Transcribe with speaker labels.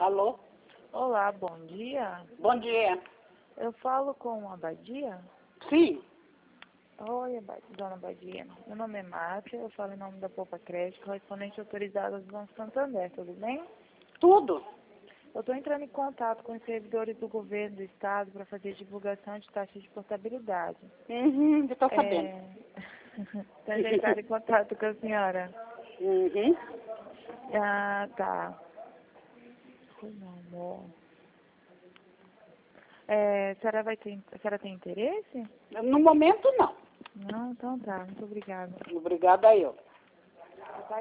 Speaker 1: Alô?
Speaker 2: Olá, bom dia.
Speaker 1: Bom dia.
Speaker 2: Eu falo com a Badia?
Speaker 1: Sim.
Speaker 2: Oi, dona Badia. Meu nome é Márcia, eu falo em nome da Poupa Crédito, correspondente autorizada do Banco Santander, tudo bem?
Speaker 1: Tudo?
Speaker 2: Eu estou entrando em contato com os servidores do governo do estado para fazer divulgação de taxa de portabilidade.
Speaker 1: Eu estou sabendo.
Speaker 2: Então, já entraram em contato com a senhora?
Speaker 1: Uhum.
Speaker 2: Ah, tá. Oi, meu amor. A senhora tem interesse?
Speaker 1: No momento, não.
Speaker 2: Não, então tá. Muito obrigada.
Speaker 1: Obrigada a eu.